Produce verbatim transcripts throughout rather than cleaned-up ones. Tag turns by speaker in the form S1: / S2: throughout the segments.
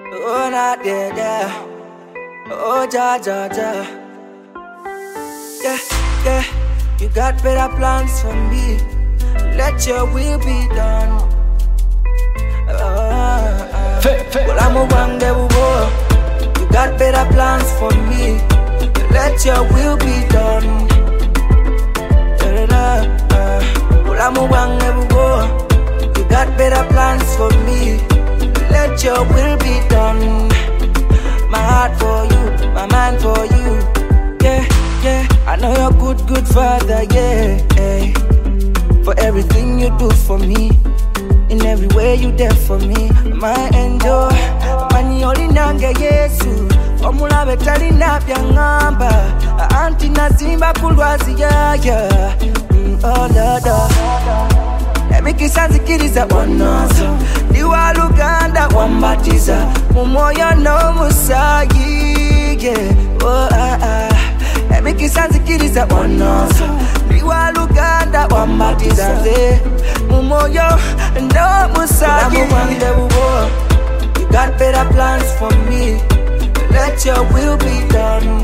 S1: Oh, not there, there. Oh, ja, ja, ja. Yeah, yeah. You got better plans for me. Let your will be done. Uh, uh. Well, I'm a one devil boy. You got better plans for me. Let your will be done. Uh, uh. Well, I'm a one devil boy. You got better plans for me. Let your will be done. My heart for you, my mind for you. Yeah, yeah. I know you're good, good father, yeah, yeah. For everything you do for me, in every way you there for me. My angel, mani olinange Yesu. Omula betali na byangamba. Anti nazimba kulwazi ya ya. Oh Lord, emikisanzikiriza wanozo. Liwa Luganda wambatiza. Mumoyo no musayi, yeah. Oh ah ah. Emikisanzikiriza wanozo. Liwa Luganda wambatiza. Mumoyo no musayi. You got better plans for me. Let your will be done.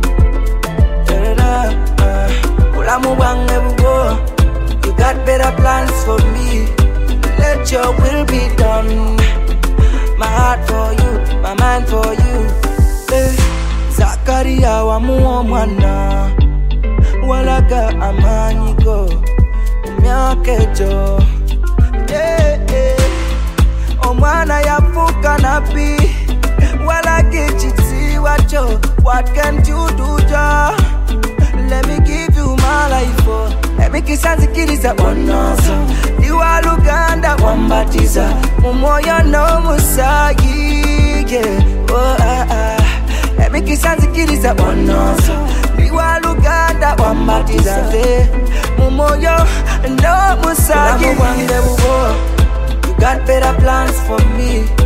S1: You got better plans for me. Let your will be done. My heart for you, my mind for you. Eh, Zakaria wa muomwana. Walaga amanyiko. Umyakejo. Eh, eh. Omwana yafuka nabi. Walage chitsi wacho. What can you do, ja? Let me give you my life, oh. Let me kisanzikiriza wanozo. Liwa Luganda wambatiza. Mumoyo no musayi, yeah. Oh ah ah. Let me kisanzikiriza wanozo. Liwa Luganda wambatiza. Mumoyo no musayi. You got better plans for me.